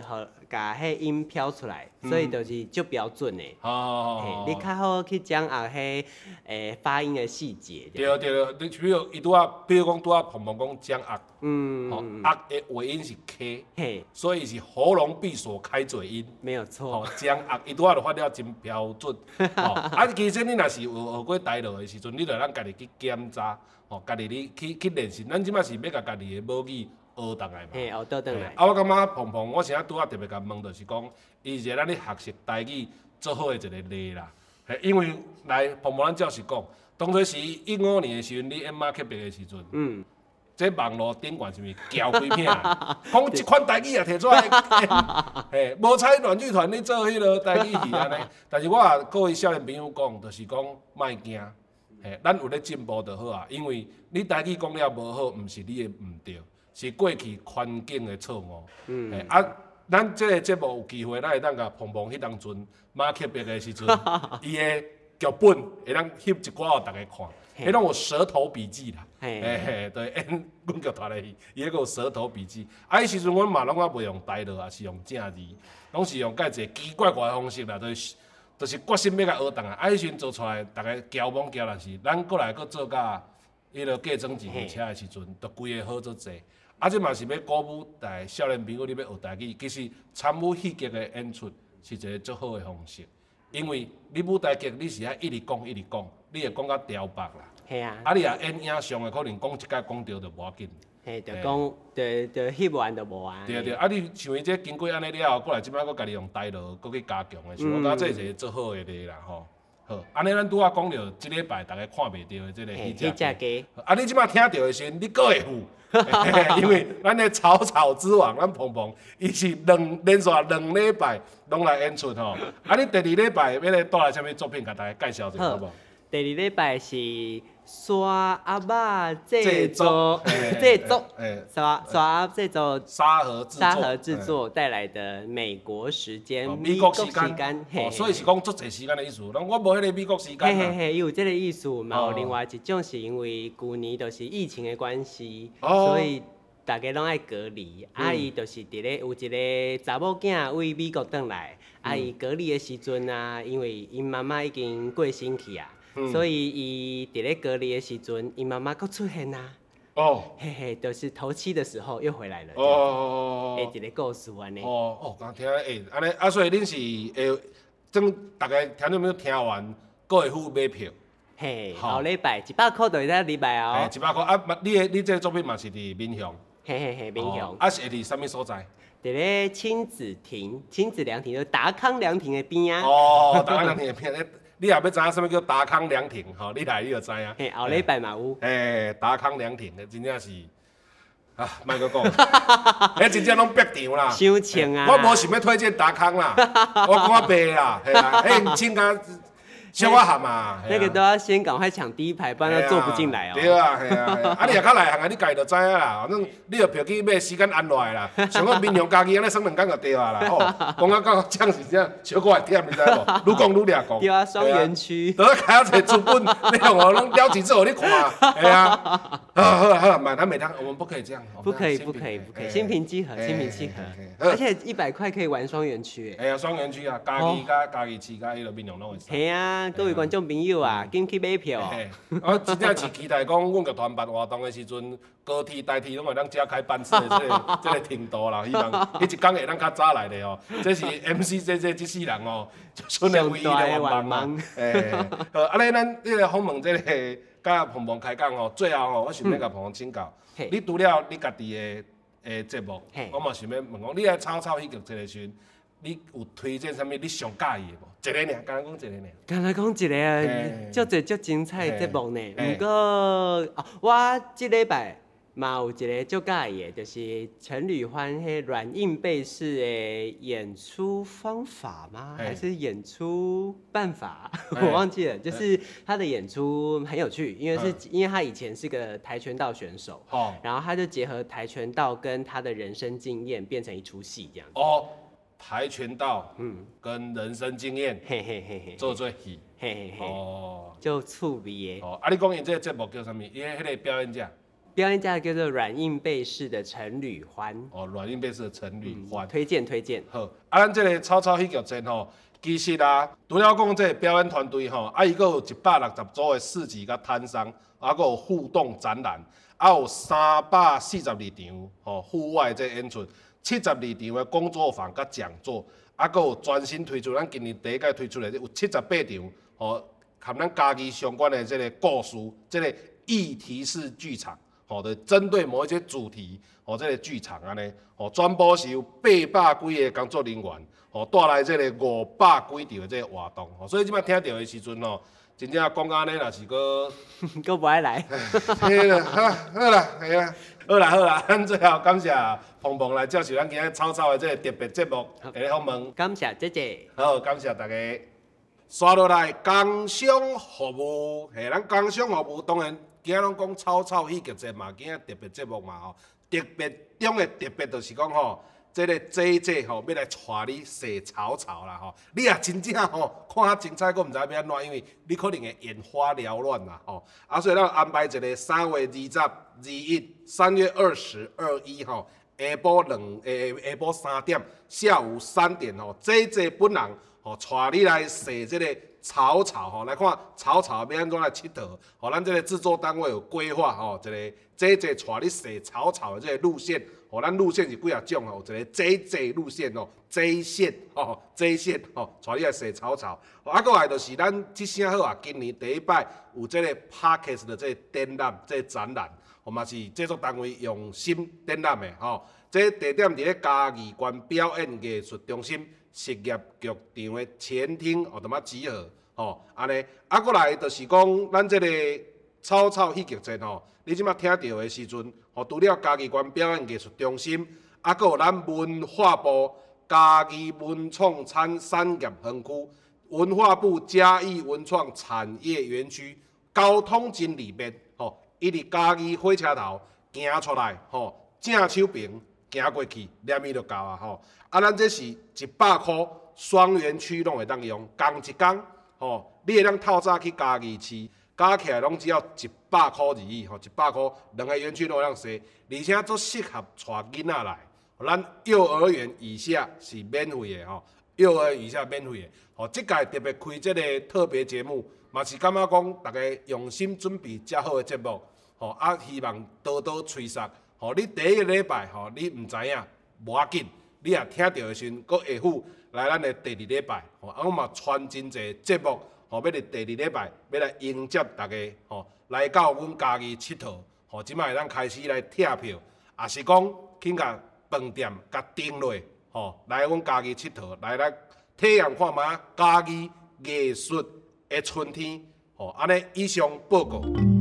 把迄音飘出来，所以就是就标准的。 哦， 你较好去掌握迄诶发音的细节。 对对，你比如伊拄啊，比如讲拄啊，鹏鹏讲掌握， 嗯， 哦，握的尾音是 K， 嘿， 所以是喉咙闭锁开嘴音。 没有错。 哦，掌握伊拄啊就发了真标准。哦，啊，其实你若是有学过台语的时阵，你着咱家己去检查，哦，家己你去去练习。咱即摆是要甲家己的母语学倒来嘛。 嘿，学倒转来。 啊，我感觉鹏鹏，我现在拄啊特别甲问，就是讲，伊是咱咧学习台语做好的一个例啦。嘿，因为来鹏鹏，咱照实讲，当初是一五年的时阵，你 M 马克别的时阵，嗯，这网络顶悬是毋是搅几片？讲一款台语也摕出来，嘿，无采软剧团咧做迄落台语戏安尼。但是我也各位少年朋友讲，就是讲莫惊，嘿，咱有咧进步就好啊。因为你台语讲了无好，毋是你的毋对。是过去环境的错误，嗯，欸、啊，咱这个节目有机会，咱会当甲鹏鹏迄当阵马克别的时阵，伊的剧本会当翕一寡互大家看，迄种有舌头笔记啦，嘿嘿，对，演阮剧团的戏，伊迄个有舌头笔记，啊，迄时阵阮嘛拢啊袂用台语，也是用正字，拢是用介一个奇怪怪的方式啦，就是。就是决心要甲学堂啊！啊，迄时阵做出来，大家交往交若是，咱过来搁做甲迄落计装自行车的时阵，都规个好做济。啊，这嘛是要鼓舞大少年朋友，你要学台语，其实参与戏剧的演出是一个最好的方式，因为你舞台剧你是爱一直讲一直讲，你会讲到凋白啦。 系啊。 啊，你若演影像的，可能讲一届讲着就无要紧。 嘿，就讲，就就翕完就无啊。 对对，啊，你像伊这经过安尼了后，过来即摆搁家己用台语，搁去加强的，像我感觉这是一个最好的例啦吼。好，安尼咱拄仔讲着，即礼拜大家看袂到的即个迄只鸡。 啊，你即摆听到的时阵，你搁会付，因为咱的草草之王，咱鹏鹏，伊是两连续两礼拜拢来演出吼。啊，你第二礼拜要来带来啥物作品，甲大家介绍一下好无？ 第二礼拜是沙阿爸制作制作，沙沙阿制作沙盒制作沙盒制作带来的美国时间美国时间，哦，所以是讲足侪时间的意思。咱我无迄个美国时间。 嘿嘿嘿，有这个意思嘛？有另外一种是因为旧年就是疫情的关系，所以大家拢爱隔离。啊，伊就是伫咧有一个查某囝为美国转来，啊，伊隔离的时阵啊，因为因妈妈已经过身去啊。所以伊伫咧隔离的时阵，伊妈妈佫出现啊。哦。嘿嘿，就是头七的时候又回来了。哦哦哦。诶，一个故事安尼。 哦哦，刚听诶，安尼啊，所以恁是会，等大家听众朋友听完，佫会付买票。 嘿，后礼拜一百块就会当礼拜哦。 嘿，一百块啊！你诶，你这个作品嘛是伫民雄。 嘿嘿嘿，民雄。 啊，是会伫啥物所在？ 伫咧亲子亭，亲子凉亭就是达康凉亭的边啊。 哦，达康凉亭的边。你也要知影啥物叫达康凉亭吼？你来你就知影。 嘿，后礼拜嘛有。 嘿，达康凉亭，真正是啊，莫搁讲，迄真正拢逼场啦。 伤情啊！ 我无想要推荐达康啦，我讲我白啦，嘿啦，迄请甲小我喊嘛。 那个都要先赶快抢第一排，不然他坐不进来哦。 对啊，系啊，啊你若较内行啊，你家己就知影啦。反正你着票去买，时间安落来啦。像我民雄家己安尼算两工就对啊啦。哦，讲啊到这样是这样，小可会忝，你知无？愈讲愈掠讲。 对啊，双园区。 都开啊侪资本，你用我拢了几次互你看，系啊。好好好，买他每趟我们不可以这样。 不可以，不可以，不可以，心平气和，心平气和。而且一百块可以玩双园区。 哎呀，双园区啊，家己甲家己市甲迄个民雄拢会。 系啊。各位观众朋友啊，紧去买票哦！ 我真正是期待讲，阮剧团办活动的时阵，高铁、大铁拢会当加开班次的这个这个程度啦。希望迄一天会当较早来的哦。这是 M C 这这这世人哦，剩的唯一的愿望嘛。诶，好，啊咧，咱这个访问这个甲鹏鹏开讲哦，最后哦，我想要甲鹏鹏请教，你除了你家己的诶节目，我嘛想要问讲，你来草草戏剧这个时阵。你有推荐啥物你上介意的无？一个尔，刚刚讲一个尔。 刚才讲一个啊，足侪足精彩节目呢。不过哦，我即礼拜嘛有一个足介意的，就是陈履欢迄软硬背式的演出方法吗？还是演出办法？我忘记了。就是他的演出很有趣，因为是因为他以前是个跆拳道选手，哦，然后他就结合跆拳道跟他的人生经验，变成一出戏这样子。哦。 跆拳道，嗯，跟人生经验， 嘿嘿嘿嘿， 做做戏， 嘿嘿嘿，哦，就趣味的。 哦，啊，你讲因这个节目叫啥物？伊迄个表演者， 表演家叫做软硬贝氏的陈履欢。 哦，软硬贝氏的陈履欢、 嗯，推荐推荐。 好，啊，咱这个草草戏剧节吼，其实啊，除了讲这个表演团队吼，啊，伊佫有一百六十组的市集甲摊商，啊，佫有互动展览，啊，有三百四十二场吼户外这演出，七十二场的工作坊甲讲座，啊，佫有全新推出，咱今年第一届推出的有七十八场吼，和咱家己相关的这个故事，这个议题式剧场。吼，就针对某一些主题，吼，这个剧场安尼，吼，全部是由八百几个工作人员，吼，带来这个五百几场的这个活动，吼，所以即摆听到的时阵吼，真正讲安尼，若是个， 佫不爱来， 嘿啦，好，好啦，系啦，好啦好啦，咱最后感谢鹏鹏来接受咱今日草草的这个特别节目的访问， 感谢姐姐， 好，感谢大家。刷落来工商服务，嘿，咱工商服务当然。今仔拢讲草草戏剧节嘛，今仔特别节目嘛吼，特别中的特别就是讲吼，这个姐姐吼要来带你洗草草啦吼，你也真正吼看较精彩，佫毋知要安怎，因为你可能会眼花缭乱啦吼，啊，所以咱安排一个三月二十、二一、三月二十二一吼，下晡两下下晡三点，下午三点吼，姐姐本人吼带你来洗这个。草草吼，来看草草要安怎来佚佗，吼，咱这个制作单位有规划吼，一个姐姐带你洗草草的这个路线，吼，咱路线是几啊种吼，有一个姐姐路线吼，姐线吼，姐线吼，带你来洗草草。啊，搁来就是咱即声好啊，今年第一摆有这个 Podcast 的这个展览，这个展览，吼嘛是制作单位用心展览的吼。这地点伫咧嘉义县表演艺术中心。实业剧场的前厅哦，踮遐集合吼，安尼啊，过来就是讲咱这个草草戏剧节吼，你即马听到的时阵，吼，除了嘉义县表演艺术中心，啊，搁有咱文化部嘉义文创产产业园区、文化部嘉义文创产业园区交通真里面吼，伊伫嘉义火车头行出来吼，正手边。行过去，念伊就到啊吼！啊，咱这是一百箍，双园区拢会当用，同一工吼，你会当透早去嘉义市，加起来拢只要一百箍而已吼，一百箍两个园区都会当洗，而且足适合带囡仔来。咱幼儿园以下是免费的吼，幼儿园以下免费的。吼，即届特别开这个特别节目，嘛是感觉讲大家用心准备遮好的节目，吼啊，希望多多吹哨。吼，你第一个礼拜吼，你毋知影无要紧，你也听到的时阵，佫下扈来咱的第二礼拜，吼，啊，我嘛传真济节目，吼，要伫第二礼拜要来迎接大家，吼，来到阮家己佚佗，吼，即摆咱开始来拆票，也是讲去甲饭店甲订落，吼，来阮家己佚佗，来来体验看觅家己艺术的春天，吼，安尼以上报告。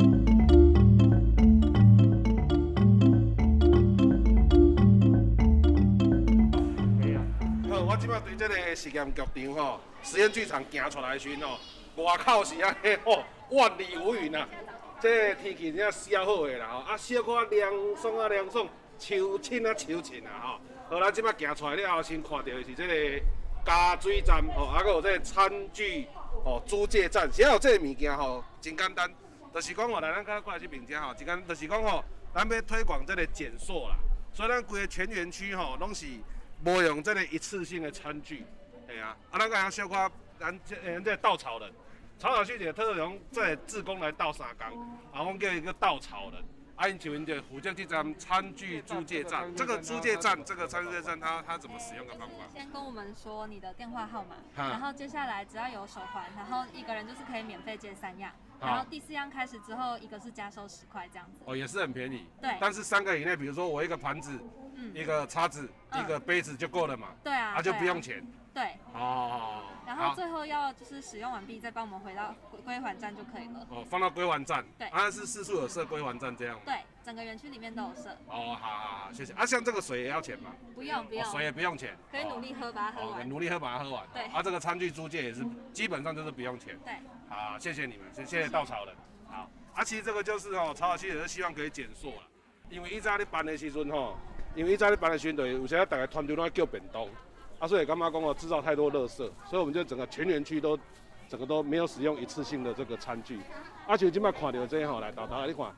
我即摆对这个实验剧场吼，实验剧场行出来的时阵吼，外口是安尼吼，万里无云啊！这个天气真正小好个啦吼，啊小可凉爽啊凉爽，秋凊啊秋凊啊吼。好，咱即摆行出来了后，先看到的是这个加水站吼，啊，还有这个餐具吼租借站。只要有这个物件吼，真简单，就是讲吼，来咱刚过来去评价吼，真简，就是讲吼，咱要推广这个减塑啦，所以咱规个全园区吼，拢是。无用这个一次性的餐具，系啊，啊，咱个样小可，咱这咱这稻草人，草草戏剧特用这志工来倒三工，啊，我们叫一个稻草人，啊，因请问就福建这站餐具租借站，这个租借站，这个餐具租借站，它它怎么使用的方法？ 先跟我们说你的电话号码，然后接下来只要有手环，然后一个人就是可以免费借三样。然后第四样开始之后，一个是加收十块这样子。 哦，也是很便宜。 对。 但是三个以内，比如说我一个盘子，嗯、一个叉子，嗯、一个杯子就够了嘛。 对啊。 那、啊、就不用钱。 对。 哦。 然后最后要就是使用完毕，再帮我们回到归还站就可以了。 哦，放到归还站。 对。 啊，是四处有设归还站这样吗？ 对，整个园区里面都有设。 哦，好好好，谢谢。啊，像这个水也要钱吗？ 不用不用、 哦，水也不用钱。 可以努力喝，把它喝完。 哦、努力喝，把它喝完。 对。 啊，这个餐具租借也是基本上就是不用钱。 对。 好，谢谢你们，谢谢稻草人。好，啊，其实这个就是吼，草草戏也是希望可以减塑啦。因为以前咧办的时阵吼，因为以前咧办的时阵，有时候大家团队拢叫便当，啊，所以干嘛讲哦，制造太多垃圾，所以我们就整个全园区都，整个都没有使用一次性的这个餐具。啊，就今摆看到这吼，来豆豆你看，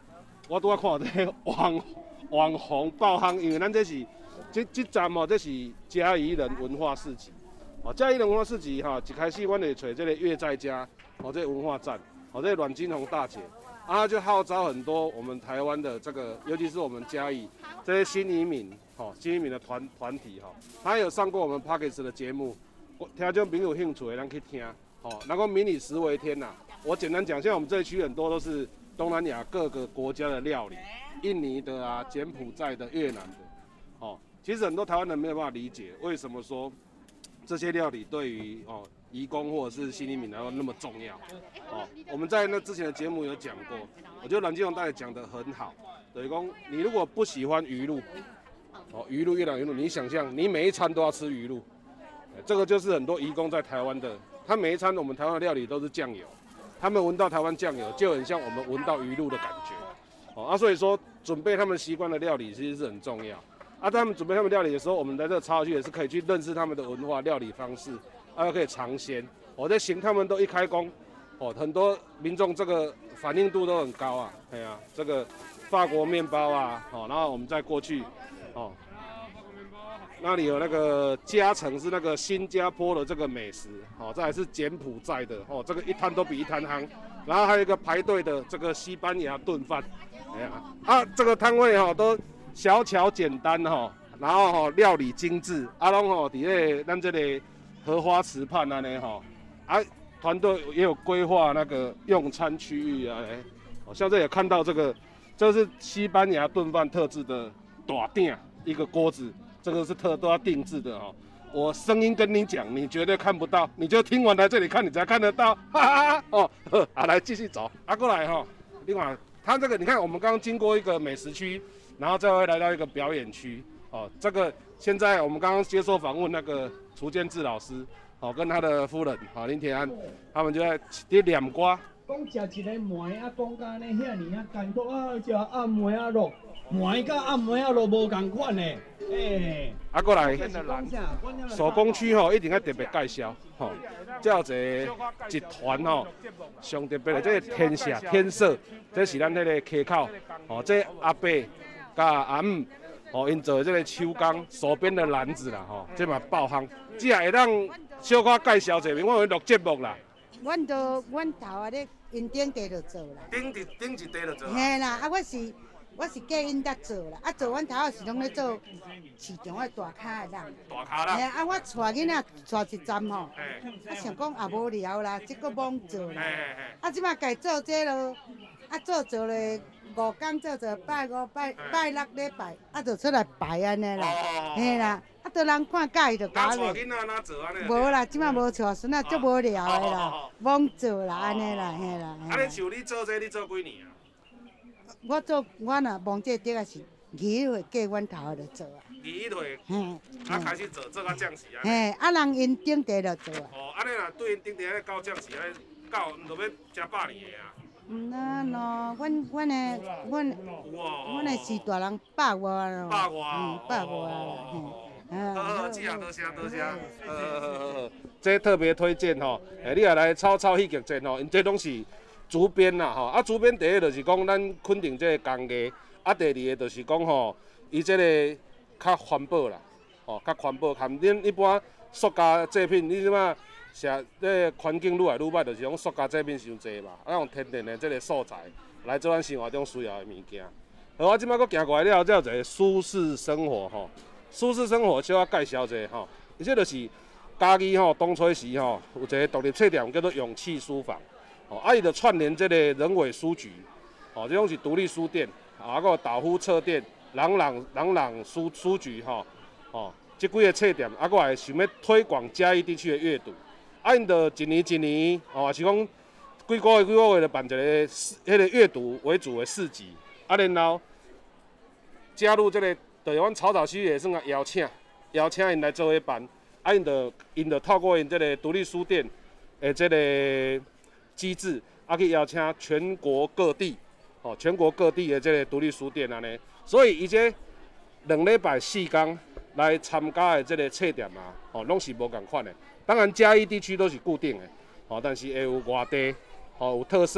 我拄仔看这个网网红爆夯，因为咱这是这这站哦，这是嘉义人文化市集。哦，嘉义人文化市集哈，一开始阮就找这个岳在家，哦，这个文化站，哦，这个阮金红大姐，啊，就号召很多我们台湾的这个，尤其是我们嘉义这些新移民，哦，新移民的团团体哈，他有上过我们 Podcast 的节目，听众朋友有兴趣的，咱去听。哦，然后民以食为天呐、啊，我简单讲，像我们这一区很多都是东南亚各个国家的料理，印尼的啊、柬埔寨的、越南的，哦，其实很多台湾人没有办法理解，为什么说这些料理对于哦移工或者是新移民来说那么重要。哦，我们在那之前的节目有讲过，我觉得阮金红大姐讲得很好，等于说你如果不喜欢鱼露，哦，鱼露越南鱼露，你想象你每一餐都要吃鱼露，这个就是很多移工在台湾的。他每一餐我们台湾的料理都是酱油，他们闻到台湾酱油就很像我们闻到鱼露的感觉，哦啊，所以说准备他们习惯的料理其实是很重要。啊，他们准备他们料理的时候，我们在这插下去也是可以去认识他们的文化、料理方式，啊，又可以尝鲜。我在行他们都一开工，哦，很多民众这个反应度都很高啊，哎呀、啊，这个法国面包啊，哦，然后我们再过去，哦。那里有那个加成是那个新加坡的这个美食，哦，这还是柬埔寨的，哦，这个一摊都比一摊夯。然后还有一个排队的这个西班牙炖饭，哎呀，啊，这个摊位哈、哦、都小巧简单哈、哦，然后哈、哦、料理精致，啊拢吼伫咧咱这里荷花池畔安尼吼，啊团队也有规划那个用餐区域啊，哎，好像这也看到这个，这是西班牙炖饭特制的大鼎，一个锅子。这个是特都要定制的哦，我声音跟你讲，你绝对看不到，你就听完来这里看，你才看得到，哈哈哈哦，啊，来继续走，啊过来哈、哦，另外，它这个你看，我们刚刚经过一个美食区，然后再会来到一个表演区，哦，这个现在我们刚刚接受访问那个楚建志老师，哦，跟他的夫人，好、哦、林铁安，他们就在在念歌。 讲食一个糜啊，讲到呢遐尼啊艰苦啊，食暗糜啊肉，糜甲暗糜啊肉无共款呢。诶， 啊，过来，手工区吼、哦，一定要特别介绍吼，叫一个一团吼、哦，上特别的这个天色天色，这是咱迄个溪口哦，这阿伯甲阿姆哦，因做这个手工手编的篮子啦吼、哦，这嘛爆夯，只会当小可介绍一下，我会录节目啦。 阮都阮头啊咧，因顶地就做啦。 顶一顶一地就做。 嘿啦，啊我是。我是嫁因搭做啦，啊做阮头仔是拢咧做市场的大卡的人。 大卡啦。 嘿啊，我带囡仔带一站吼，啊想讲也无聊啦，即个忙做啦。啊即摆家做这咯，啊做做咧五工做做拜五拜拜六礼拜，啊就出来摆安尼啦，嘿啦，啊都人看介意就搞咧。 囡仔哪做安尼？ 无啦，即摆无带孙仔，足无聊的啦，忙做啦安尼啦，嘿啦。 啊你像你做这，你做几年啊？ 我做我若忙这顶也是二一岁嫁阮头就做啊。 二一岁，嗯，啊开始做做到降时啊。 嘿，啊人因顶地就做啊。 哦，安尼若对因顶地咧到降时咧，到毋着要食百年的啊。 嗯那喏，阮阮的阮阮的是大人百外咯。 百外。 嗯，百外啦。 嗯。好好，记啊，多谢多谢。呃，这特别推荐吼，诶，你也来草草戏剧节吼，因这拢是。竹编啦吼，啊竹编第一就是讲咱肯定这个工艺，啊第二个就是讲吼，伊这个较环保啦，吼较环保，含恁一般塑胶制品，你即马食这环境愈来愈歹，就是讲塑胶制品伤济嘛，啊用天然的这个素材来做咱生活中需要的物件。好，我即摆佫行过来了，这有一个舒适生活吼，舒适生活小可介绍一下吼，伊这就是嘉义吼东吹时吼有一个独立册店叫做勇气书房。哦，啊，伊就串联这个人委书局，哦，这种是独立书店，啊，个岛呼册店、朗朗朗朗书书局，吼、哦，哦，这几个册店，啊，个还想要推广嘉义地区的阅读，啊，因就一年一年，哦，是讲几个月几个月就办一个迄个阅读为主的市集，啊，然后加入这个，就是阮草草区也算个邀请，邀请因来做伙办，啊，因就因就透过因这个独立书店的这个。机制啊，去邀请全国各地，哦，全国各地的这个独立书店安尼，所以伊这两礼拜四天来参加的这个册店啊，哦，拢是无共款的。当然嘉义地区都是固定的，哦，但是会有外地，哦，有特色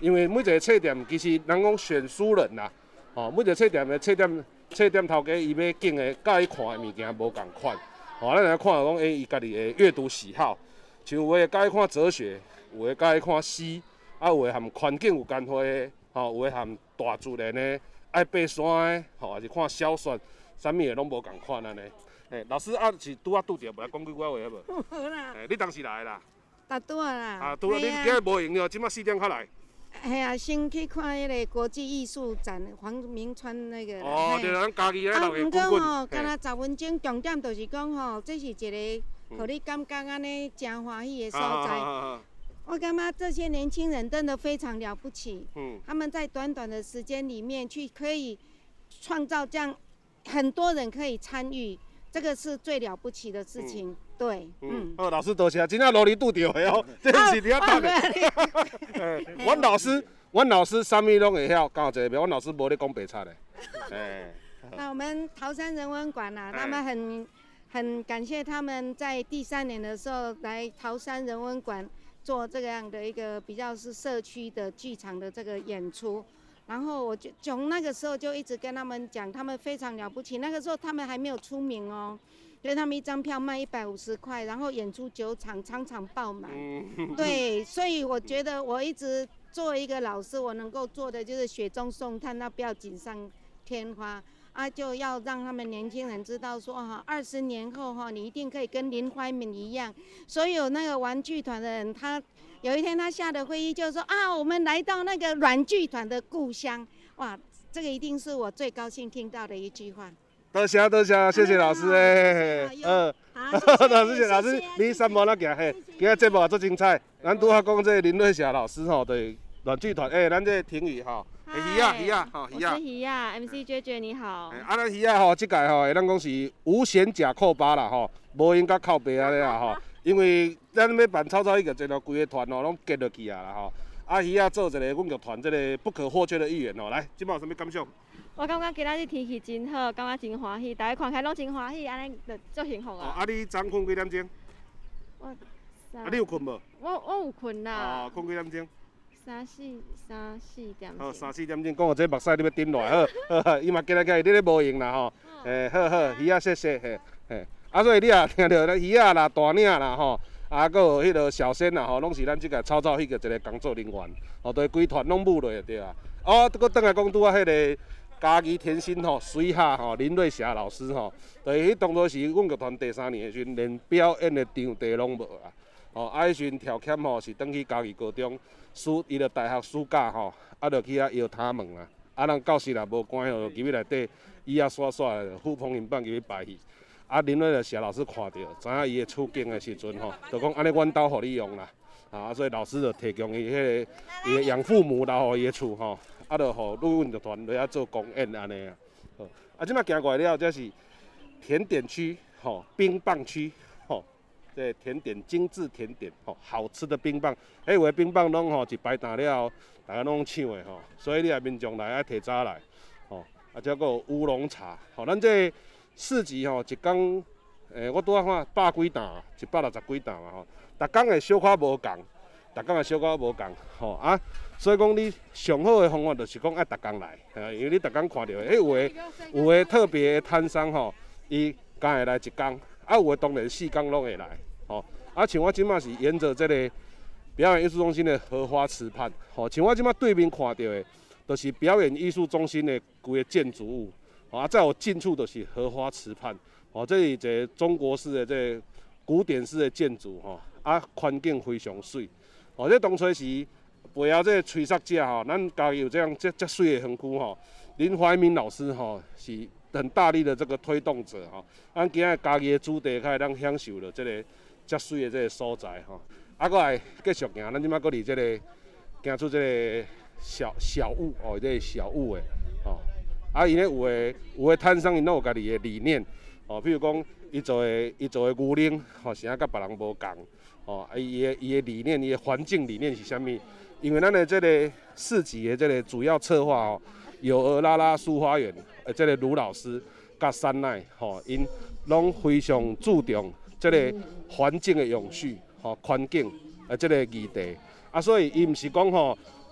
因为每一个册店其实人讲选书人啦，吼，每一个册店的册店册店头家伊要拣的，甲伊看的物件无共款，吼，咱来看讲，诶，伊家己的阅读喜好，像有的甲伊看哲学，有的甲伊看诗，啊，有的含环境有干花的，吼，有的含大自然的，爱爬山的，吼，还是看小说，啥物的拢无共款安尼。诶，老师啊，是拄啊拄着，无来讲几句话好无？ 好啦。 诶，你当时来啦？ 大多啦。 啊，拄啊，你今日无闲了，即马四点较来。 系啊，先去看迄个国际艺术展，黄明川那个。 哦，就咱家己咧啊， 留毋过吼， 滚敢若十分钟，重点就是讲吼，这是一个，互你感觉安尼真欢喜的所在。我感觉这些年轻人真的非常了不起。嗯。他们在短短的时间里面去可以创造这样很多人可以参与。这个是最了不起的事情，嗯、对，嗯。好， 老师多谢，真正努力拄着的哦，这是伫遐等的。阮老师，阮老师啥物拢会晓，刚好这边，阮老师无咧讲白菜的。哎。 那我们桃山人文馆啊，他们很很感谢他们在第三年的时候来桃山人文馆做这样的一个比较是社区的剧场的这个演出。然后我就从那个时候就一直跟他们讲，他们非常了不起。那个时候他们还没有出名哦，所以他们一张票卖一百五十块，然后演出九场，场场爆满。嗯、对，所以我觉得我一直作为一个老师，我能够做的就是雪中送炭，那不要锦上添花啊，就要让他们年轻人知道说哈，二十年后哈，你一定可以跟林怀民一样。所有那个玩剧团的人，他。有一天他下的会议就说啊，我们来到那个软剧团的故乡，哇，这个一定是我最高兴听到的一句话。 多谢多谢，谢谢老师诶，嗯，老师谢老师，你三毛那行嘿，今日节目也足精彩。咱拄下讲这林瑞霞老师吼，对软剧团，诶，咱这婷宇吼，鱼啊鱼啊吼鱼啊。 我是鱼啊 ，M C 娟娟你好。 啊，咱鱼啊吼，这届吼，咱讲是无限假扣八啦吼，无应该靠背安尼啦吼。因为咱要办草草戏剧节，规个团哦，拢结落去啊啦吼。啊，鱼啊做一个阮剧团这个不可或缺的一员哦。来，即摆有啥物感想？ 我感觉今仔日天气真好，感觉真欢喜，大家看起来拢真欢喜，安尼就足幸福啊。 哦，啊，你昨困几点钟？ 我。 啊，你有困无？ 我我有困啦。 哦，困几点钟？ 三四三四点。 好，三四点钟，讲到这目屎你要顶落来，好，好，伊嘛今日今日你咧无闲啦吼。诶，好好，鱼啊，谢谢，嘿，嘿。啊，所以你也听到咱鱼啊啦、大领啦吼，啊，搁有迄个小仙啦吼，拢是咱即个草草戏剧一个工作人员，吼，对规团拢舞落对啊。哦，搁倒来讲拄啊，迄个嘉义甜心吼，水下吼林瑞霞老师吼，对，迄当初是阮剧团第三年的时阵，连表演的场地拢无啊。哦，啊，迄时阵调侃吼是转去嘉义高中，暑伊着大学暑假吼，啊，着去遐摇他门啊，啊，人教室也无关吼，入去内底伊啊耍耍的，呼朋引伴入去排戏。啊，林瑞霞老师看到，知影伊的处境的时阵吼，就讲安尼，阮兜互你用啦，啊，所以老师就提供伊迄个伊的养父母留互伊的厝吼，啊，就互陆运剧团来遐做公演安尼啊。好，啊，即摆行过来了，这是甜点区，吼，冰棒区，吼，这甜点精致甜点，吼，好吃的冰棒，迄有的冰棒拢吼一摆打了，大家拢抢的吼，所以你也民众来爱提早来，吼，啊，再个有乌龙茶，吼，咱这。市集吼，一工，诶，我拄仔看百几担，一百六十几担嘛吼，逐工会小可无共，逐工会小可无共，吼啊，所以讲你上好的方法就是讲爱逐工来，啊，因为你逐工看到，诶，有诶有诶特别的摊商吼，伊敢会来一工，啊，有诶当然四工拢会来，吼，啊，像我即马是沿着这个表演艺术中心的荷花池畔，吼，像我即马对面看到的，都是表演艺术中心的规个建筑物。啊，在我近处就是荷花池畔，哦，这是一个中国式的这个古典式的建筑，吼，啊，环境非常水，哦，这当初是背后这个吹哨者吼，咱家己有这样这这水的园区吼，林怀民老师吼是很大力的这个推动者吼，咱今日家己的主题，开咱享受了这个这水的这个所在吼，啊，搁来继续行，咱即摆搁离这个行出这个小小雾哦，这个小雾的，哦。啊，伊咧有诶有诶摊商，因拢有家己诶理念，哦，譬如讲，伊做诶伊做诶牛奶，吼，是啊，甲别人无共，哦，啊，伊诶伊诶理念，伊诶环境理念是啥物？因为咱诶这个市集诶这个主要策划哦，有鹅拉拉书花园诶，这个卢老师甲山奈，吼，因拢非常注重这个环境诶永续，吼，环境诶这个议题，啊，所以伊毋是讲吼。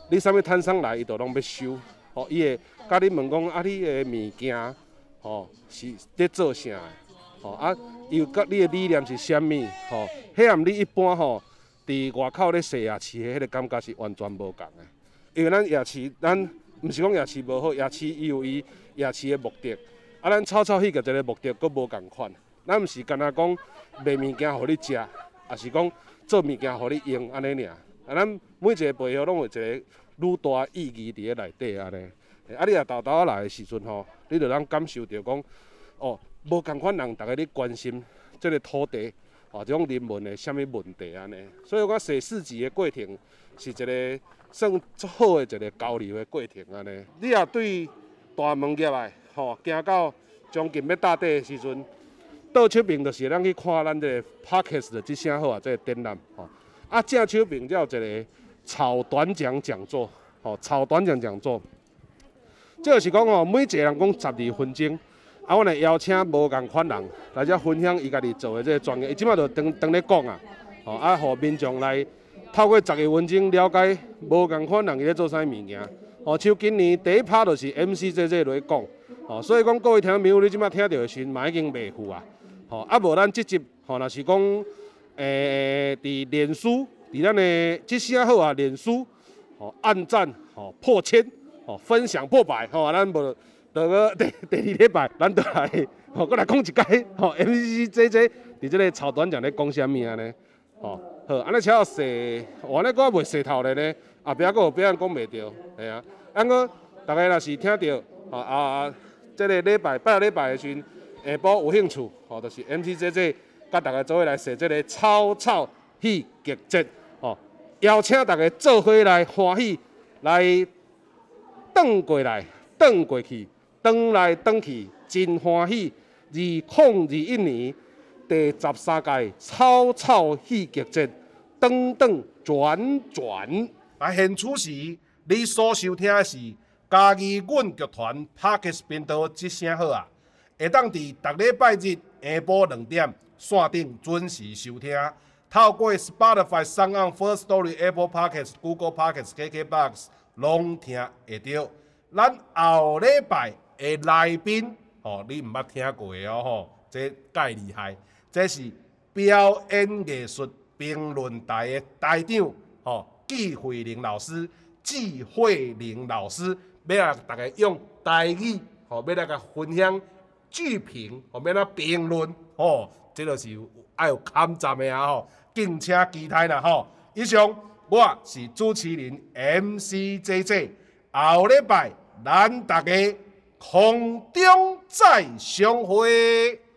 你啥物摊商来，伊就拢要收。吼，伊会甲你问讲啊，你的物件吼是伫做啥的？吼啊，伊甲你的理念是啥物？吼，迄含你一般吼伫外口咧踅夜市的迄个感觉是完全无共的。因为咱夜市，咱毋是讲夜市无好，夜市伊有伊夜市的目的。啊，咱草草翕个一个目的，佫无共款。咱毋是干那讲卖物件互你食，也是讲做物件互你用安尼尔。啊，咱每一个背后拢有一个愈大意义伫咧内底安尼。啊，你若豆豆来的时阵吼，你就通感受到讲，哦，无共款人，逐个咧关心即个土地，哦，即种人文的啥物问题安尼。所以我踅市集的过程是一个算足好的一个交流的过程安尼。你若对大门业的吼，行到将近要搭底的时阵，倒侧面就是咱去看咱这个 Podcast 的即声好啊，这个展览吼。啊，正侧面才有一个草短讲讲座，吼，草短讲讲座。即就是讲吼，每一个人讲十二分钟，啊，阮会邀请无共款人来遮分享伊家己做的这个专业。伊即摆就当当咧讲啊，吼啊，互民众来透过十二分钟了解无共款人伊咧做啥物件。吼，像今年第一趴就是 M C J J 来讲，吼，所以讲各位听众朋友，你即摆听到的时阵嘛已经袂赴啊，吼，啊无咱即集吼，若是讲诶，伫脸书，伫咱的即声好啊，脸书，吼按赞，吼破千。哦，分享破百，吼、哦，咱无就个第第二礼拜，咱就来，吼、哦，搁来讲一解，吼、哦、，M C J J 伫即个草短讲咧讲啥物安尼，吼、哦，好，安尼才有踅，我安尼搁袂踅头咧呢，后壁搁有别人讲袂着，系啊，安个大家若是听到，吼啊，即、这个礼拜拜礼拜的时阵，下晡有兴趣，吼、哦，就是 M C J J 甲大家做伙来踅即个草草戏剧节，吼、哦，邀请大家做伙来欢喜来。转过来，转过去，转来转去，真欢喜。二零二一年第十三届草草戏剧节，转转转转。 啊，现此时你所收听的是嘉义阮剧团 Podcast 频道即声好啊，会当伫逐礼拜日下晡两点线顶准时收听。透过 Spotify、SoundOn、First Story、Apple Podcasts、Google Podcasts、K K Box。拢听会到，咱后礼拜的来宾，吼，你毋捌听过的哦，吼，这介厉害，这是表演艺术评论台的台长，吼，纪慧玲老师，纪慧玲老师要来大家用台语，吼，要来甲分享剧评，吼，要来评论，吼，这就是爱有坎站的啊，吼，敬请期待啦，吼，以上。我是主持人 M C J J， 后礼拜咱大家空中再相会。